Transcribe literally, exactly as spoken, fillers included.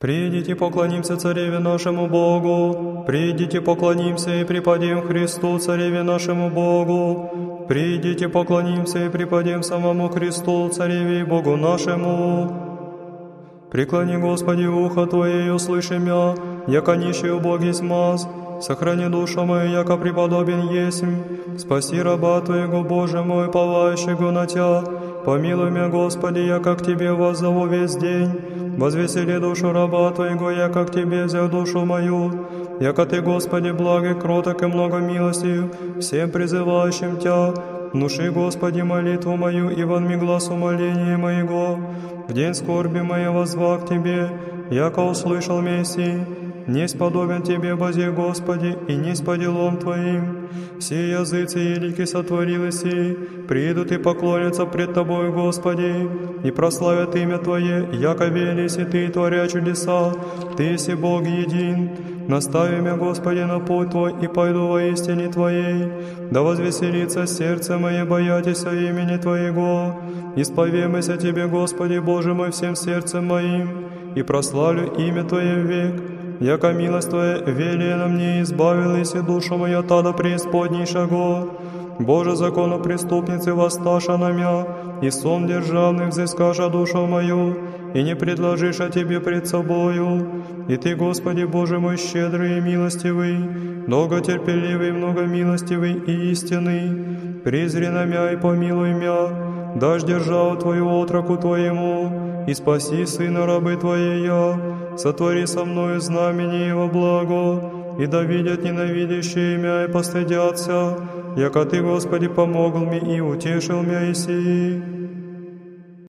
Придите, поклонимся Цареве нашему Богу, придите, поклонимся и преподем Христу, Цареве нашему Богу, придите, поклонимся и преподем самому Христу, Цареве и Богу нашему. Преклони, Господи, ухо Твое, и услыши мя, яко нищий убог есть маз, сохрани душу мою, яко преподобен есмь, спаси раба Твоего, Боже мой, палающего на Тя, помилуй меня, Господи, яко к Тебе воззову весь день, возвесели душу раба Твоего, яко к Тебе взял душу мою, яко Ты, Господи, благ и кроток и много милостью, всем призывающим Тя, внуши, Господи, молитву мою, и вонми глаз умоления моего. В день скорби моей воззвал к Тебе, яко услышал Мессии. Не сподобен Тебе, Бозе, Господи, и не по делам Твоим. Все языцы и лики сотворил Иси, придут и поклонятся пред Тобою, Господи, и прославят имя Твое, яко велиси Ты, творя чудеса, Ты си Бог един. Настави меня, Господи, на путь Твой, и пойду во истине Твоей. Да возвеселится сердце мое, боятися имени Твоего. Исповемся Тебе, Господи, Боже мой, всем сердцем моим, и прославлю имя Твое век. Яко милость Твоя велена мне, избавилась и душу мою тада преисподнейшего. Боже, закону преступницы воссташа на мя, и сон державный взыскаша душу мою, и не предложишь о Тебе пред собою. И Ты, Господи, Боже мой, щедрый и милостивый, долготерпеливый, многомилостивый и истинный, призри на мя и помилуй мя, дашь державу Твою отроку Твоему, и спаси сына рабы Твоей я, сотвори со мною знамение Его благо, и да видят ненавидящие мя и постыдятся, яко Ты, Господи, помогл мне и утешил мя и сии.